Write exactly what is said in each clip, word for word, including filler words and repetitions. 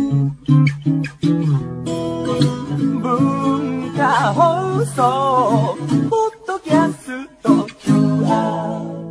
文化放送ポッドキャスト キューアール。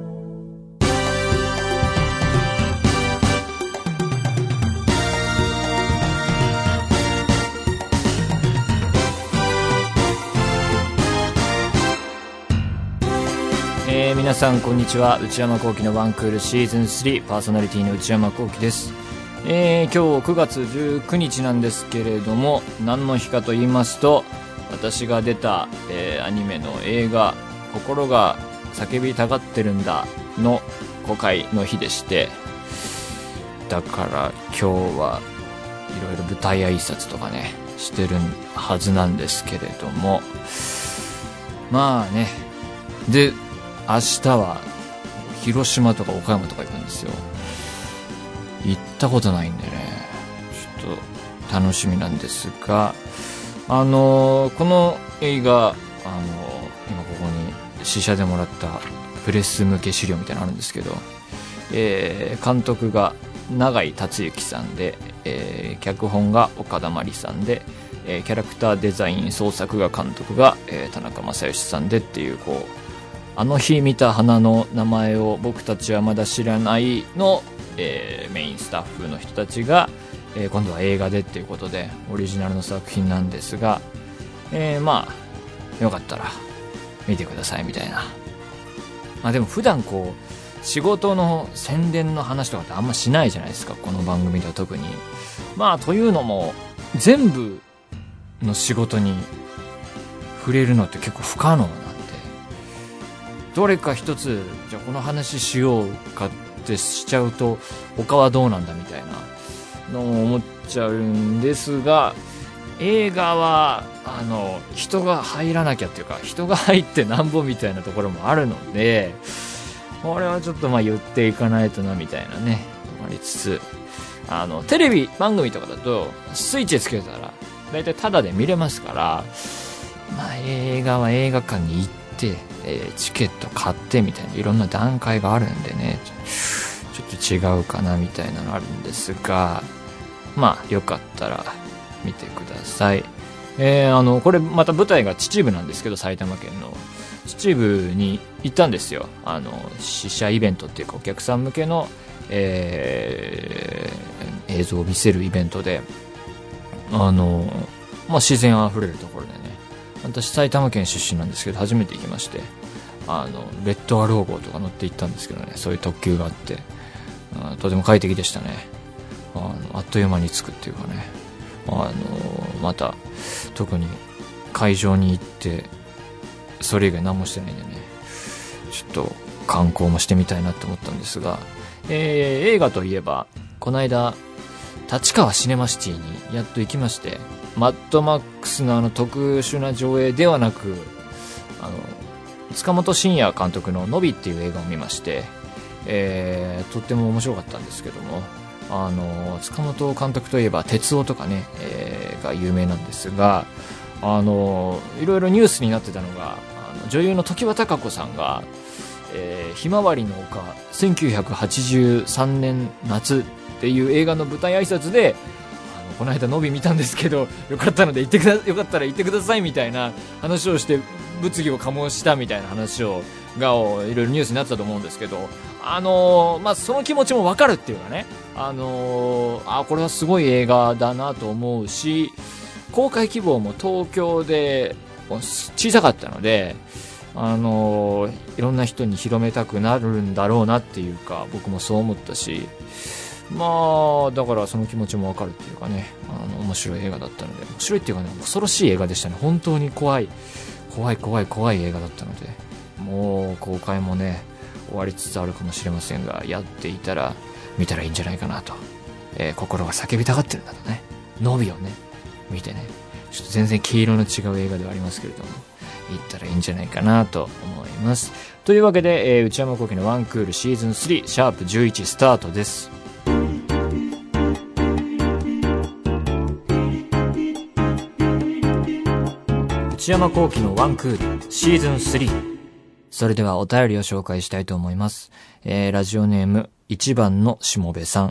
えー、皆さんこんにちは。内山聖輝のワンクールシーズンスリーパーソナリティの内山聖輝です。えー、今日くがつじゅうくにちなんですけれども、何の日かと言いますと、私が出た、えー、アニメの映画心が叫びたがってるんだの公開の日でして、だから今日はいろいろ舞台挨拶とかねしてるはずなんですけれども、まあね、で明日は広島とか岡山とか行くんですよ。行ったことないんでね、ちょっと楽しみなんですが、あのー、この映画、あのー、今ここに試写でもらったプレス向け資料みたいなのあるんですけど、えー、監督が永井達之さんで、えー、脚本が岡田真理さんで、えー、キャラクターデザイン創作画監督が、えー、田中正義さんでっていう、こうあの日見た花の名前を僕たちはまだ知らないの、えー、メインスタッフの人たちが、えー、今度は映画でっていうことでオリジナルの作品なんですが、えー、まあよかったら見てくださいみたいな。まあでも普段こう仕事の宣伝の話とかってあんましないじゃないですか、この番組では特に。まあというのも全部の仕事に触れるのって結構不可能なんで、どれか一つじゃあこの話しようかってしちゃうと他はどうなんだみたいなのを思っちゃうんですが、映画はあの人が入らなきゃっていうか、人が入ってなんぼみたいなところもあるので、これはちょっとまあ言っていかないとなみたいなねありつつ、あのテレビ番組とかだとスイッチつけたらだいたいタダで見れますから、まあ映画は映画館に行ってえー、チケット買ってみたいないろんな段階があるんでね、ちょっと違うかなみたいなのあるんですが、まあよかったら見てください。えー、あのこれまた舞台が秩父なんですけど、埼玉県の秩父に行ったんですよ。あの試写イベントっていうかお客さん向けの、えー、映像を見せるイベントで、あの、まあ、自然あふれるところでね、私埼玉県出身なんですけど初めて行きまして、あのレッドアロー号とか乗って行ったんですけどね、そういう特急があって、あとても快適でしたね。あのあっという間に着くっていうかね、あのまた特に会場に行ってそれ以外何もしてないんでね、ちょっと観光もしてみたいなと思ったんですが、えー、映画といえばこの間立川シネマシティにやっと行きまして、マッドマックスのあの特殊な上映ではなく、あの塚本慎也監督のノビっていう映画を見まして、えー、とっても面白かったんですけども、あの塚本監督といえば鉄夫とかね、えー、が有名なんですが、あのいろいろニュースになってたのが、あの女優の常盤貴子さんが、えー、ひまわりの丘せんきゅうひゃくはちじゅうさんねん夏っていう映画の舞台挨拶で、この間ノビ見たんですけどよかったので行ってくだよかったら行ってくださいみたいな話をして物議を醸したみたいな話をがいろいろニュースになってたと思うんですけど、あのー、まあその気持ちも分かるっていうかね、あのー、あこれはすごい映画だなと思うし、公開規模も東京で小さかったので、あのー、いろんな人に広めたくなるんだろうなっていうか、僕もそう思ったし、まあだからその気持ちもわかるっていうかね、あの面白い映画だったので、面白いっていうかね、恐ろしい映画でしたね。本当に怖い怖い怖い怖い映画だったので、もう公開もね終わりつつあるかもしれませんが、やっていたら見たらいいんじゃないかなと、えー、心が叫びたがってるんだとね、ノビをね見てね、ちょっと全然毛色の違う映画ではありますけれども、行ったらいいんじゃないかなと思います。というわけで、えー、内山聖輝のワンクールシーズンスリーシャープじゅういちスタートです。内山聖輝のワンクールシーズンスリー。それではお便りを紹介したいと思います。えー、ラジオネームいちばんのしもべさん。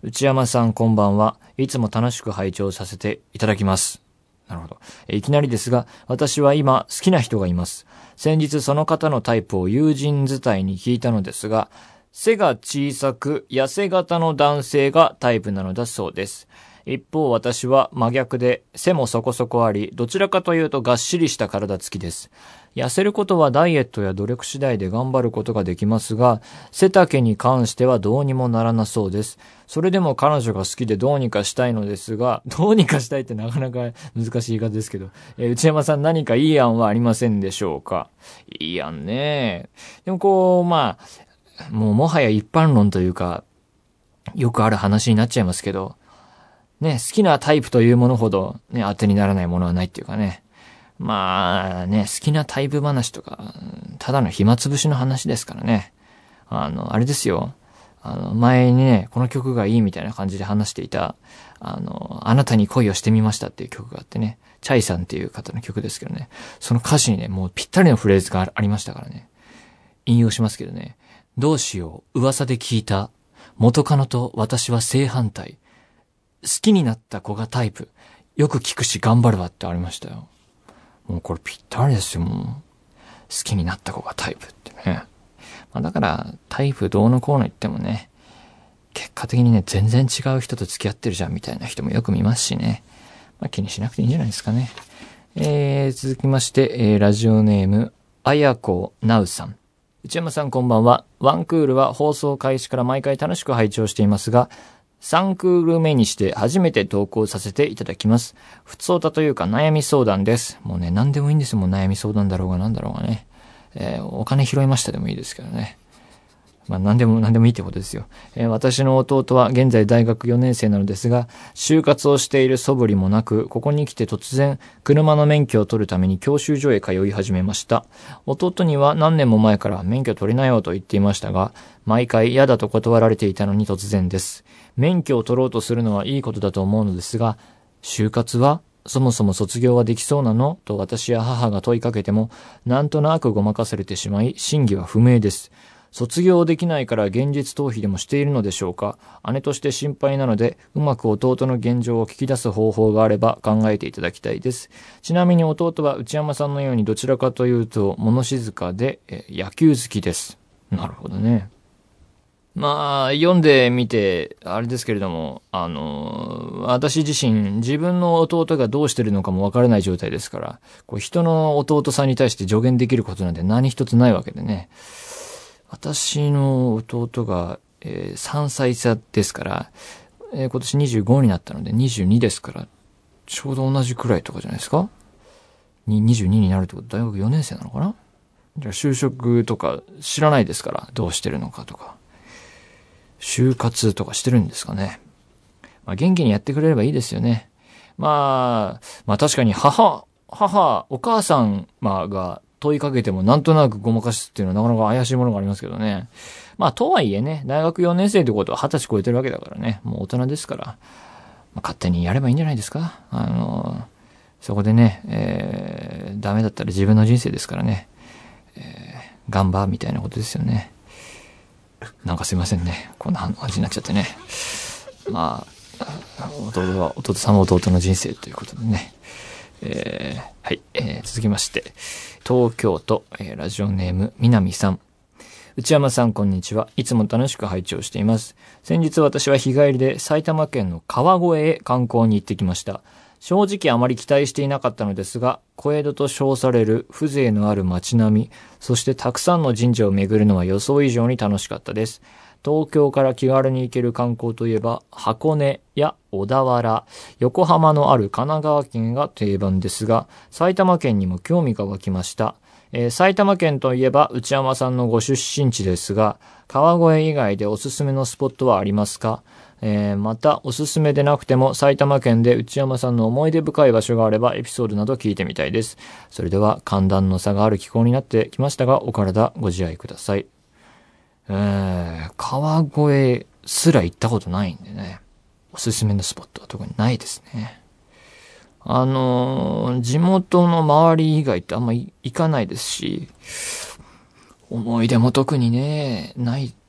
内山さんこんばんは。いつも楽しく拝聴させていただきます。なるほど。いきなりですが、私は今好きな人がいます。先日その方のタイプを友人伝いに聞いたのですが、背が小さく痩せ型の男性がタイプなのだそうです。一方私は真逆で背もそこそこあり、どちらかというとがっしりした体つきです。痩せることはダイエットや努力次第で頑張ることができますが、背丈に関してはどうにもならなそうです。それでも彼女が好きでどうにかしたいのですが、どうにかしたいってなかなか難しい言い方ですけど、えー、内山さん何かいい案はありませんでしょうか。いい案ね。でもこう、まあ、もうもはや一般論というか、よくある話になっちゃいますけど、ね、好きなタイプというものほどね、当てにならないものはないっていうかね。まあね、好きなタイプ話とか、ただの暇つぶしの話ですからね。あの、あれですよ。あの、前にね、この曲がいいみたいな感じで話していた、あの、あなたに恋をしてみましたっていう曲があってね、チャイさんっていう方の曲ですけどね、その歌詞にね、もうぴったりのフレーズがありましたからね。引用しますけどね。どうしよう、噂で聞いた。元カノと私は正反対。好きになった子がタイプ。よく聞くし頑張るわってありましたよ。もうこれぴったりですよ、もう。好きになった子がタイプってね。まあだから、タイプどうのこうの言ってもね、結果的にね、全然違う人と付き合ってるじゃんみたいな人もよく見ますしね。まあ気にしなくていいんじゃないですかね。えー、続きまして、えー、ラジオネーム、あやこなうさん。内山さんこんばんは。ワンクールは放送開始から毎回楽しく拝聴していますが、さんクール目にして初めて投稿させていただきます。ふつおたというか悩み相談です。もうね、何でもいいんですよ。もう悩み相談だろうが何だろうがね。えー、お金拾いましたでもいいですけどね。まあ何でも何でもいいってことですよ。えー、私の弟は現在大学よねん生なのですが、就活をしている素振りもなく、ここに来て突然車の免許を取るために教習所へ通い始めました。弟には何年も前から免許取りなよと言っていましたが、毎回嫌だと断られていたのに突然です。免許を取ろうとするのはいいことだと思うのですが、就活はそもそも卒業はできそうなのと私や母が問いかけても、なんとなくごまかされてしまい、真偽は不明です。卒業できないから現実逃避でもしているのでしょうか。姉として心配なので、うまく弟の現状を聞き出す方法があれば考えていただきたいです。ちなみに弟は内山さんのようにどちらかというと物静かでえ野球好きです。なるほどね。まあ、読んでみて、あれですけれども、あの、私自身、自分の弟がどうしてるのかもわからない状態ですから、こう人の弟さんに対して助言できることなんて何一つないわけでね。私の弟が、えー、さんさい差ですから、えー、今年にじゅうごになったのでにじゅうにですから、ちょうど同じくらいとかじゃないですか？に、にじゅうにになるってこと大学よねん生なのかな？じゃあ就職とか知らないですから、どうしてるのかとか。就活とかしてるんですかね。まあ元気にやってくれればいいですよね。まあ、まあ確かに母、母、お母さんが問いかけてもなんとなくごまかすっていうのはなかなか怪しいものがありますけどね。まあとはいえね、大学よねん生ってことははたち超えてるわけだからね、もう大人ですから、まあ、勝手にやればいいんじゃないですか。あの、そこでね、えー、ダメだったら自分の人生ですからね、えー、頑張みたいなことですよね。なんかすいませんね。こんな感じになっちゃってね。まあ、弟は、弟さんは弟の人生ということでね。えー、はい、えー、続きまして、東京都、えー、ラジオネーム、みなみさん。内山さん、こんにちは。いつも楽しく拝聴しています。先日私は日帰りで埼玉県の川越へ観光に行ってきました。正直あまり期待していなかったのですが、小江戸と称される風情のある街並み、そしてたくさんの神社を巡るのは予想以上に楽しかったです。東京から気軽に行ける観光といえば、箱根や小田原、横浜のある神奈川県が定番ですが、埼玉県にも興味が湧きました。えー、埼玉県といえば内山さんのご出身地ですが、川越以外でおすすめのスポットはありますか？えー、またおすすめでなくても埼玉県で内山さんの思い出深い場所があればエピソードなど聞いてみたいです。それでは寒暖の差がある気候になってきましたが、お体ご自愛ください。えー、川越すら行ったことないんでね、おすすめのスポットは特にないですね。あのー、地元の周り以外ってあんまり行かないですし、思い出も特にね、ない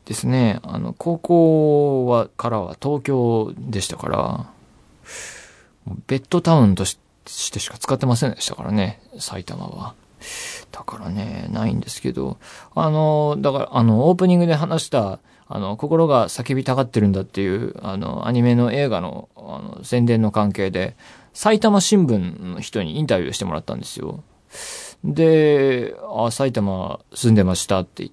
ですね。あの、高校は、からは東京でしたから、ベッドタウンとしてしか使ってませんでしたからね、埼玉は。だからね、ないんですけど、あの、だから、あの、オープニングで話した、あの、心が叫びたがってるんだっていう、あの、アニメの映画の、あの、宣伝の関係で、埼玉新聞の人にインタビューしてもらったんですよ。で、あ、埼玉住んでましたって言って、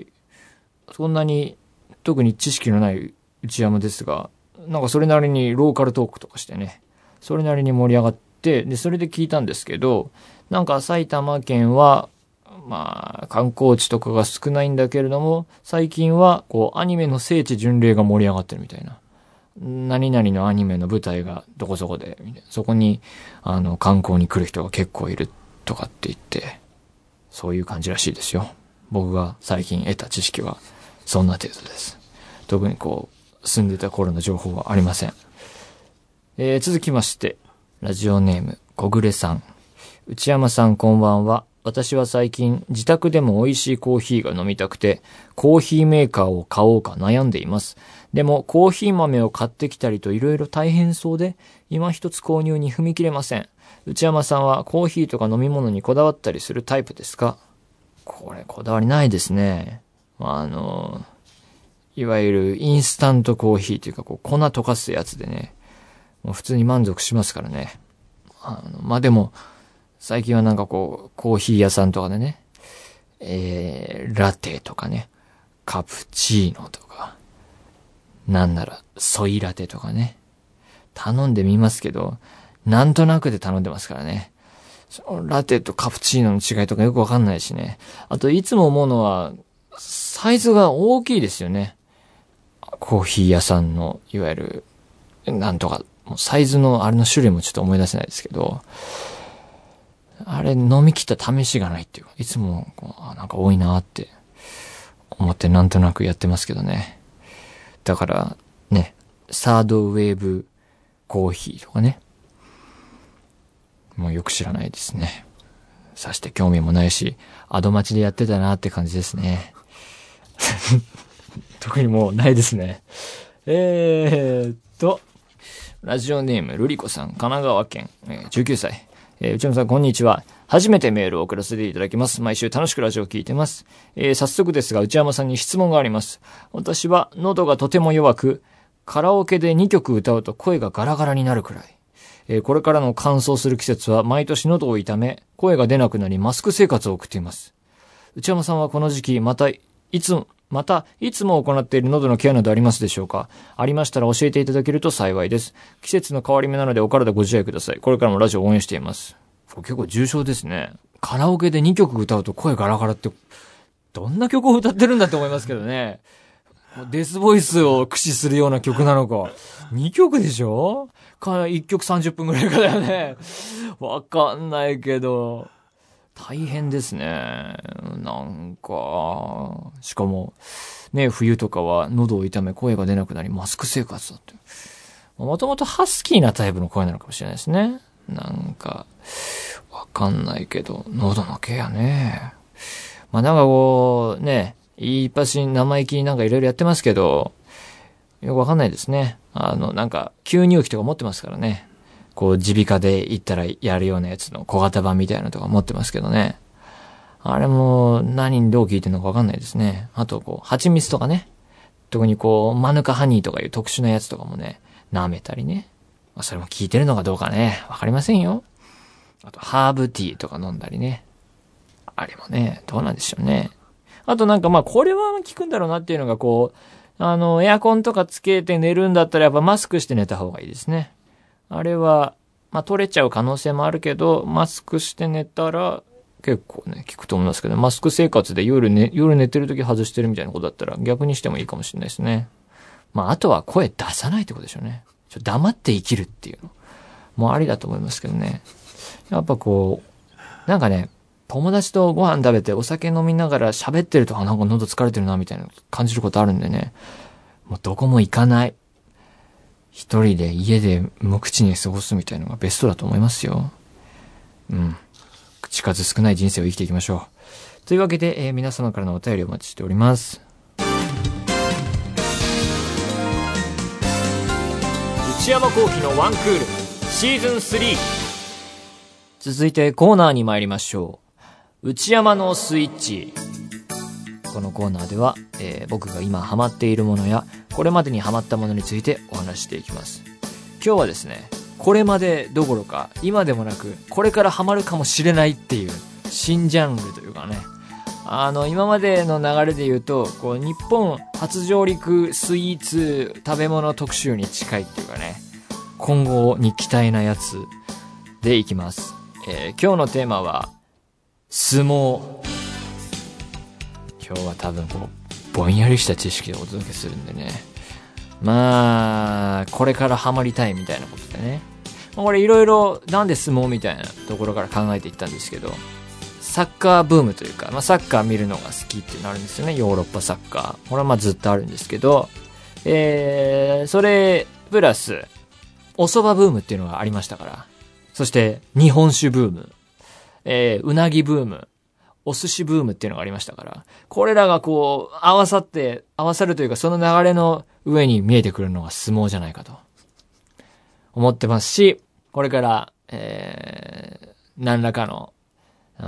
そんなに特に知識のない内山ですが、なんかそれなりにローカルトークとかしてね、それなりに盛り上がって、で、それで聞いたんですけど、なんか埼玉県は、まあ、観光地とかが少ないんだけれども、最近は、こう、アニメの聖地巡礼が盛り上がってるみたいな。何々のアニメの舞台がどこそこで、そこに、あの、観光に来る人が結構いるとかって言って、そういう感じらしいですよ。僕が最近得た知識は、そんな程度です。特にこう、住んでた頃の情報はありません。えー、続きまして、ラジオネーム、小暮さん。内山さんこんばんは。私は最近自宅でも美味しいコーヒーが飲みたくてコーヒーメーカーを買おうか悩んでいます。でもコーヒー豆を買ってきたりといろいろ大変そうで今一つ購入に踏み切れません。内山さんはコーヒーとか飲み物にこだわったりするタイプですか？これこだわりないですね。あのいわゆるインスタントコーヒーというかこう粉溶かすやつでね、もう普通に満足しますからね。あのまあでも最近はなんかこう、コーヒー屋さんとかでね、えー、ラテとかね、カプチーノとか、なんなら、ソイラテとかね、頼んでみますけど、なんとなくで頼んでますからね。ラテとカプチーノの違いとかよくわかんないしね。あと、いつも思うのは、サイズが大きいですよね。コーヒー屋さんの、いわゆる、なんとか、サイズのあれの種類もちょっと思い出せないですけど、あれ飲み切った試しがないっていうか、いつもこうあなんか多いなって思ってなんとなくやってますけどね。だからね、サードウェーブコーヒーとかね、もうよく知らないですね。さして興味もないし、アド待ちでやってたなって感じですね。特にもうないですね。えーっと、ラジオネームルリコさん、神奈川県、えー、じゅうきゅうさい。えー、内山さんこんにちは。初めてメールを送らせていただきます。毎週楽しくラジオを聞いてます。えー、早速ですが内山さんに質問があります。私は喉がとても弱く、カラオケでにきょく歌うと声がガラガラになるくらい。えー、これからの乾燥する季節は毎年喉を痛め、声が出なくなりマスク生活を送っています。内山さんはこの時期、またいつ、また、いつも行っている喉のケアなどありますでしょうか？ありましたら教えていただけると幸いです。季節の変わり目なのでお体ご自愛ください。これからもラジオを応援しています。結構重症ですね。カラオケでにきょく歌うと声ガラガラって、どんな曲を歌ってるんだって思いますけどね。デスボイスを駆使するような曲なのか。にきょくでしょ？か、いっきょくさんじゅっぷんぐらいかだよね。わかんないけど。大変ですね。なんか、しかも、ね、冬とかは喉を痛め声が出なくなりマスク生活だって。もともとハスキーなタイプの声なのかもしれないですね。なんか、わかんないけど、喉のケアね。まあなんかこう、ね、いっぱし生意気になんかいろいろやってますけど、よくわかんないですね。あの、なんか、吸入器とか持ってますからね。こう、耳鼻科で行ったらやるようなやつの小型版みたいなのとか持ってますけどね。あれも何にどう効いてるのかわかんないですね。あと、こう、蜂蜜とかね。特にこう、マヌカハニーとかいう特殊なやつとかもね、舐めたりね。まあ、それも効いてるのかどうかね、わかりませんよ。あと、ハーブティーとか飲んだりね。あれもね、どうなんでしょうね。あとなんかまあ、これは効くんだろうなっていうのがこう、あの、エアコンとかつけて寝るんだったらやっぱマスクして寝た方がいいですね。あれは、まあ、取れちゃう可能性もあるけど、マスクして寝たら、結構ね、効くと思いますけど、マスク生活で夜ね、夜寝てる時外してるみたいなことだったら、逆にしてもいいかもしれないですね。まあ、あとは声出さないってことでしょうね。ちょっと黙って生きるっていうのもありだと思いますけどね。やっぱこう、なんかね、友達とご飯食べてお酒飲みながら喋ってると、あ、なんか喉疲れてるな、みたいな感じることあるんでね。もうどこも行かない。一人で家で無口に過ごすみたいなのがベストだと思いますよ。うん。口数少ない人生を生きていきましょう。というわけで、えー、皆様からのお便りをお待ちしております。 内山聖輝のワンクールシーズンスリー。続いてコーナーに参りましょう。内山のスイッチ。このコーナーでは、えー、僕が今ハマっているものやこれまでにハマったものについてお話していきます。今日はですね、これまでどころか今でもなくこれからハマるかもしれないっていう新ジャンルというかね、あの今までの流れで言うとこう日本初上陸スイーツ食べ物特集に近いっていうかね、今後に期待なやつでいきます。えー、今日のテーマは相撲。今日は多分こうぼんやりした知識でお届けするんでね、まあこれからハマりたいみたいなことでね、これいろいろなんで相撲みたいなところから考えていったんですけど、サッカーブームというか、まあ、サッカー見るのが好きってなるんですよね。ヨーロッパサッカー、これはまあずっとあるんですけど、えー、それプラスお蕎麦ブームっていうのがありましたから、そして日本酒ブーム、えー、うなぎブーム、お寿司ブームっていうのがありましたから、これらがこう合わさって合わさるというか、その流れの上に見えてくるのが相撲じゃないかと思ってますし、これからえー、何らかのうん、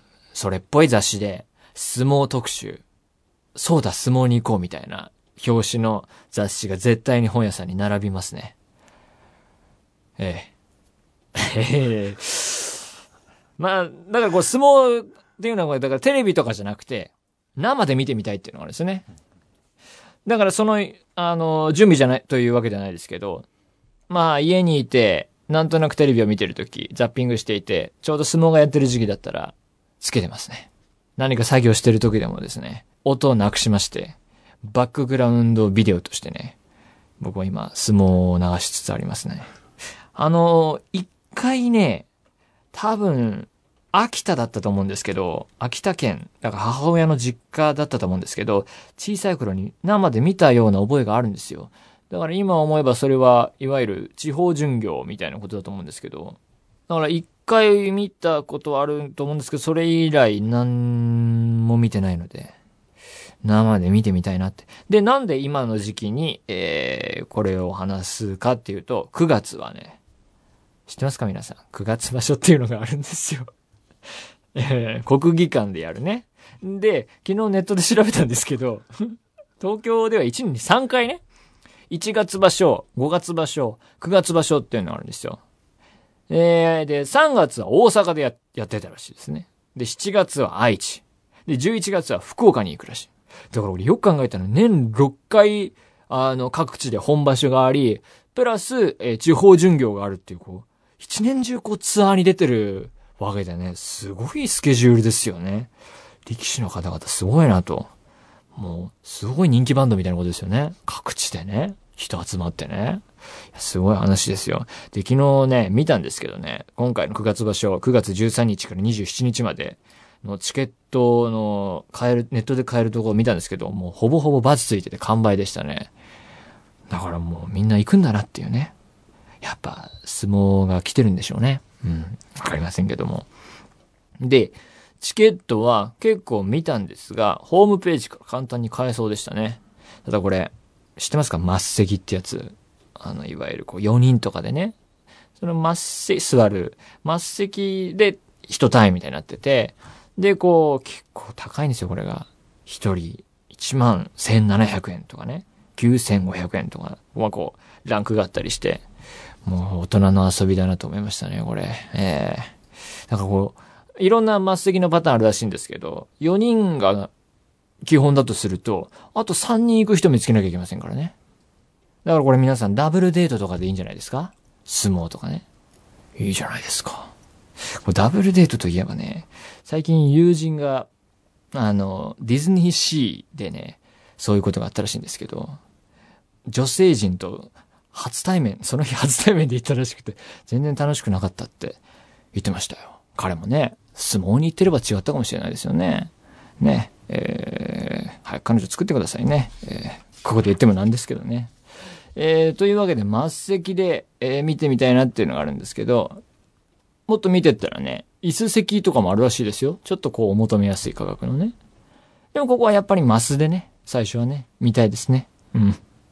それっぽい雑誌で相撲特集、そうだ相撲に行こうみたいな表紙の雑誌が絶対に本屋さんに並びますね。ええええまあだからこう相撲っていうのはだからテレビとかじゃなくて生で見てみたいっていうのがあるんですよね。だからそのあの準備じゃないというわけじゃないですけど、まあ家にいてなんとなくテレビを見てるとき、ザッピングしていて、ちょうど相撲がやってる時期だったら、つけてますね。何か作業してるときでもですね、音をなくしまして、バックグラウンドビデオとしてね、僕は今、相撲を流しつつありますね。あの、一回ね、多分、秋田だったと思うんですけど、秋田県、だから母親の実家だったと思うんですけど、小さい頃に生で見たような覚えがあるんですよ。だから今思えばそれはいわゆる地方巡業みたいなことだと思うんですけど、だから一回見たことはあると思うんですけど、それ以来何も見てないので、生で見てみたいなって。で、なんで今の時期に、えー、これを話すかっていうと、くがつはね、知ってますか皆さん。くがつ場所っていうのがあるんですよ。えー、国技館でやるね。で、昨日ネットで調べたんですけど、東京ではいちねんにさんかいね、いちがつ場所、ごがつ場所、くがつ場所っていうのがあるんですよ。えー、で、さんがつは大阪で や, やってたらしいですね。で、しちがつは愛知。で、じゅういちがつは福岡に行くらしい。だから俺よく考えたら年ろっかい、あの、各地で本場所があり、プラス、えー、地方巡業があるっていう、こう、一年中こうツアーに出てるわけでね、すごいスケジュールですよね。力士の方々すごいなと。もう、すごい人気バンドみたいなことですよね。各地でね、人集まってね。すごい話ですよ。で、昨日ね、見たんですけどね、今回のくがつ場所、くがつじゅうさんにちからにじゅうしちにちまでのチケットの買える、ネットで買えるところを見たんですけど、もうほぼほぼバツついてて完売でしたね。だからもうみんな行くんだなっていうね。やっぱ、相撲が来てるんでしょうね。うん。わかりませんけども。で、チケットは結構見たんですが、ホームページから簡単に買えそうでしたね。ただこれ、知ってますか？末席ってやつ。あの、いわゆるこうよにんとかでね。その末席、座る。末席で一単位みたいになってて、で、こう、結構高いんですよ、これが。一人いちまんせんななひゃくえんとかね。きゅうせんごひゃくえんとか。まあこう、ランクがあったりして。もう大人の遊びだなと思いましたね、これ。ええー。なんかこう、いろんな末席のパターンあるらしいんですけど、よにんが基本だとすると、あとさんにん行く人見つけなきゃいけませんからね。だからこれ皆さんダブルデートとかでいいんじゃないですか？相撲とかね。いいじゃないですか。これダブルデートといえばね、最近友人が、あの、ディズニーシーでね、そういうことがあったらしいんですけど、女性陣と初対面、その日初対面で行ったらしくて、全然楽しくなかったって言ってましたよ。彼もね、相撲に行ってれば違ったかもしれないですよね。ね、えー、はい、彼女作ってくださいね。えー、ここで言ってもなんですけどね。えー、というわけで末席で、えー、見てみたいなっていうのがあるんですけど、もっと見てったらね、椅子席とかもあるらしいですよ。ちょっとこうお求めやすい価格のね。でもここはやっぱりマスでね、最初はね、見たいですね。うん。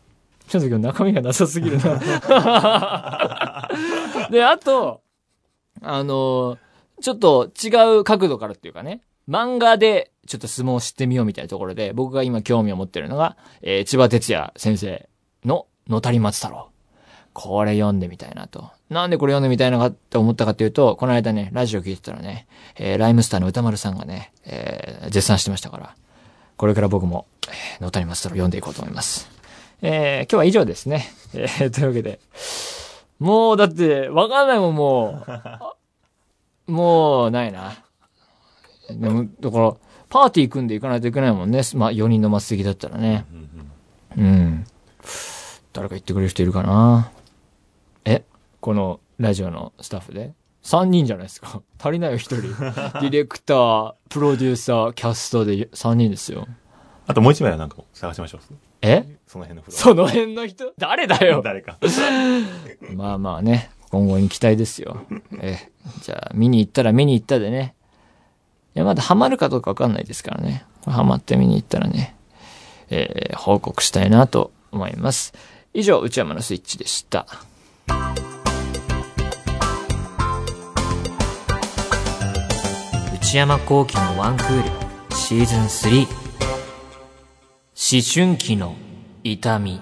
ちょっと今日中身がなさすぎるな。で、あと、あの、ちょっと違う角度からっていうかね、漫画でちょっと相撲を知ってみようみたいなところで、僕が今興味を持ってるのが、えー、千葉哲也先生の野谷松太郎。これ読んでみたいなと。なんでこれ読んでみたいなかって思ったかっていうと、この間ね、ラジオ聞いてたらね、えー、ライムスターの歌丸さんがね、えー、絶賛してましたから、これから僕も、えー、野谷松太郎読んでいこうと思います。えー、今日は以上ですね。えー、というわけで、もうだって、わかんないもん、もう。もう、ないな。でも、だから、パーティー組んでいかないといけないもんね。まあ、よにんの末席だったらね。うん。誰か言ってくれる人いるかな。えこのラジオのスタッフでさんにんじゃないですか。足りないよひとり。ディレクター、プロデューサー、キャストでさんにんですよ。 あともう一枚はなんか探しましょう。 えその辺のフロア。 その辺の人誰だよ。 誰か。 まあまあね、今後に期待ですよ。え、じゃあ見に行ったら見に行ったでね。いや、まだハマるかどうかわかんないですからね。ハマって見に行ったらね、えー、報告したいなと思います。以上、内山のスイッチでした。内山聖輝のワンクールシーズンスリー。思春期の痛み。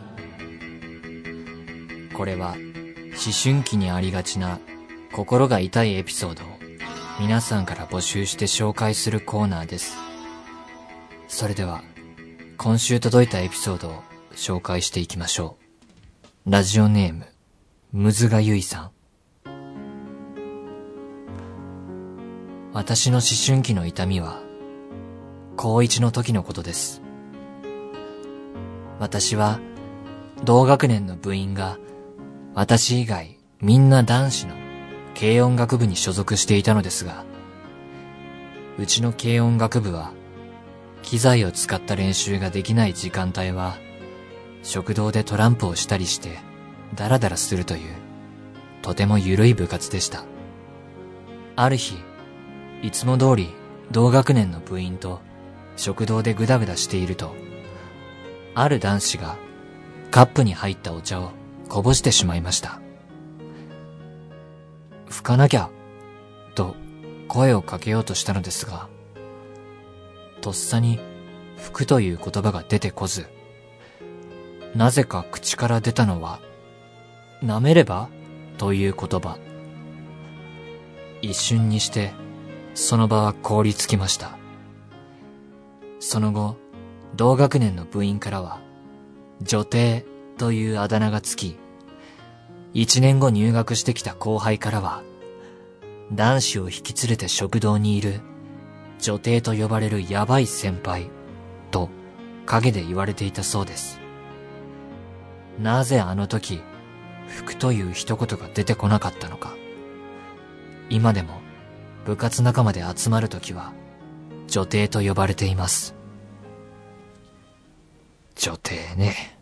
これは思春期にありがちな心が痛いエピソードを皆さんから募集して紹介するコーナーです。それでは今週届いたエピソードを紹介していきましょう。ラジオネームむずがゆいさん。私の思春期の痛みは高一の時のことです。私は同学年の部員が私以外みんな男子の軽音楽部に所属していたのですが、うちの軽音楽部は機材を使った練習ができない時間帯は食堂でトランプをしたりしてダラダラするというとても緩い部活でした。ある日、いつも通り同学年の部員と食堂でグダグダしていると、ある男子がカップに入ったお茶をこぼしてしまいました。拭かなきゃと声をかけようとしたのですが、とっさに拭くという言葉が出てこず、なぜか口から出たのは舐めればという言葉。一瞬にしてその場は凍りつきました。その後、同学年の部員からは女帝というあだ名がつき、一年後入学してきた後輩からは男子を引き連れて食堂にいる女帝と呼ばれるヤバい先輩と陰で言われていたそうです。なぜあの時拭くという一言が出てこなかったのか。今でも部活仲間で集まるときは女帝と呼ばれています。女帝ね。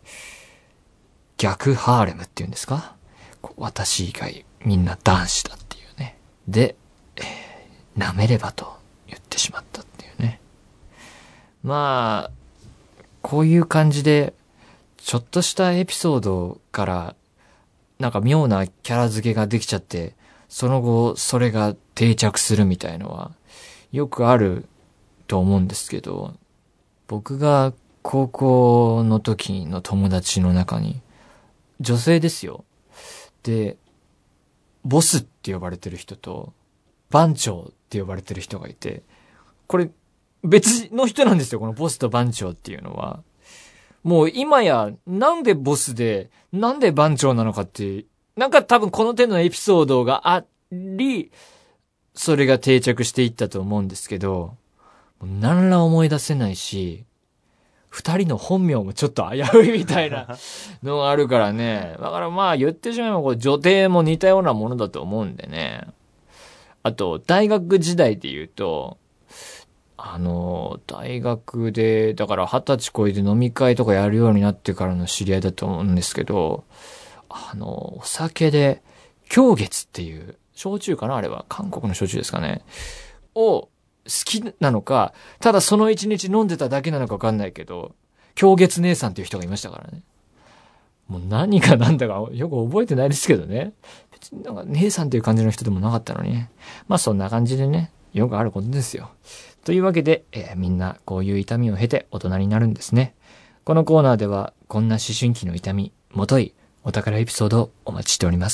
逆ハーレムっていうんですか？私以外みんな男子だっていうね。で、えー、舐めればと言ってしまったっていうね。まあ、こういう感じで、ちょっとしたエピソードから、なんか妙なキャラ付けができちゃって、その後それが定着するみたいのは、よくあると思うんですけど、僕が高校の時の友達の中に、女性ですよ。で、ボスって呼ばれてる人と、番長って呼ばれてる人がいて、これ別の人なんですよ、このボスと番長っていうのは。もう今や、なんでボスで、なんで番長なのかって、なんか多分この手のエピソードがあり、それが定着していったと思うんですけど、何ら思い出せないし、二人の本名もちょっと危ういみたいなのがあるからね。だからまあ言ってしまえばこれ女帝も似たようなものだと思うんでね。あと大学時代で言うと、あの、大学で、だから二十歳超えて飲み会とかやるようになってからの知り合いだと思うんですけど、あの、お酒で、狂月っていう、焼酎かなあれは。韓国の焼酎ですかね。を、好きなのか、ただその一日飲んでただけなのか分かんないけど、狂月姉さんっていう人がいましたからね。 もう何が何だかよく覚えてないですけどね。別になんか姉さんという感じの人でもなかったのにね。まあそんな感じでね、よくあることですよ。というわけで、えー、みんなこういう痛みを経て大人になるんですね。このコーナーではこんな思春期の痛み、もといお宝エピソードをお待ちしております。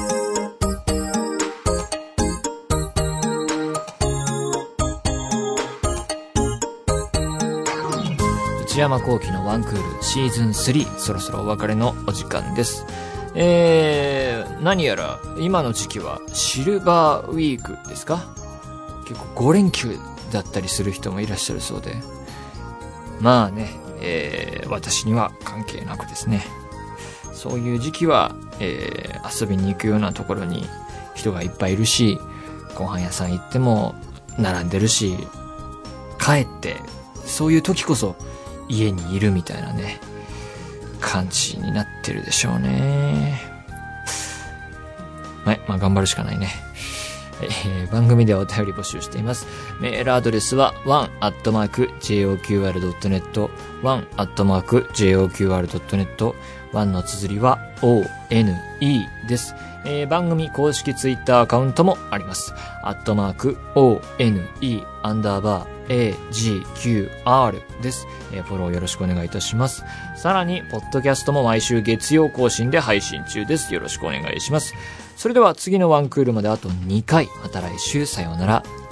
内山聖輝のワンクールシーズンスリー、そろそろお別れのお時間です。えー、何やら今の時期はシルバーウィークですか？結構ご連休だったりする人もいらっしゃるそうで、まあね、えー、私には関係なくですね、そういう時期は、えー、遊びに行くようなところに人がいっぱいいるし、ご飯屋さん行っても並んでるし、帰ってそういう時こそ家にいるみたいなね感じになってるでしょうね。はい、まあ頑張るしかないね。えー、番組ではお便り募集しています。メールアドレスは ワン アットマーク ジェイオーキューアール ドットネット ワン アットマーク ジェイオーキューアール ドットネット ワン の綴りは オーエヌイー です。えー、番組公式ツイッターアカウントもあります。アットマーク オーエヌイー アンダーバー エージーキューアール です。えー、フォローよろしくお願いいたします。さらにポッドキャストも毎週月曜更新で配信中です。よろしくお願いします。それでは次のワンクールまであとにかい。また来週さようなら。